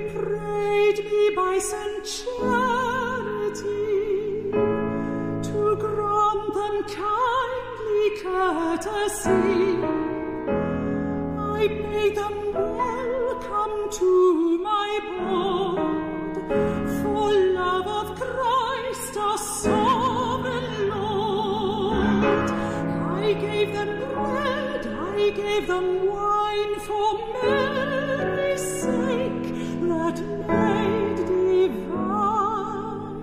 prayed me by Saint Charity to grant them kindly courtesy. I bade them welcome to my board, for love of Christ our sovereign Lord. I gave them bread, I gave them wine for Mary's sake, that maid divine.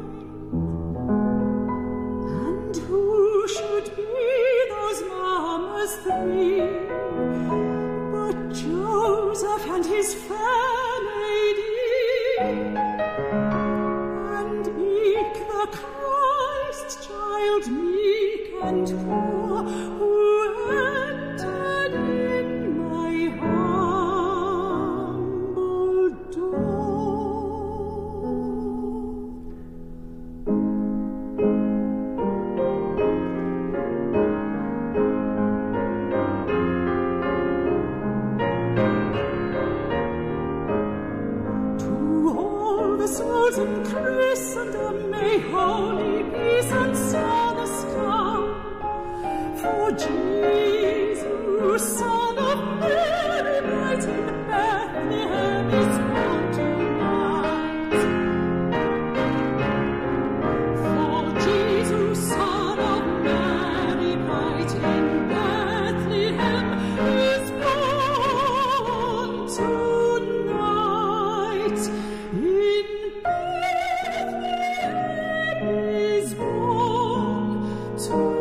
And who should be those mammas three but Joseph and his fair lady, and eke the Christ child meek and poor, who entered in my humble door. To all the souls in Christendom may holy peace and solace come, for Jesus, Son of Mary, bright in Bethlehem is born tonight. For Jesus, Son of Mary, bright in Bethlehem is born tonight. In Bethlehem is born tonight.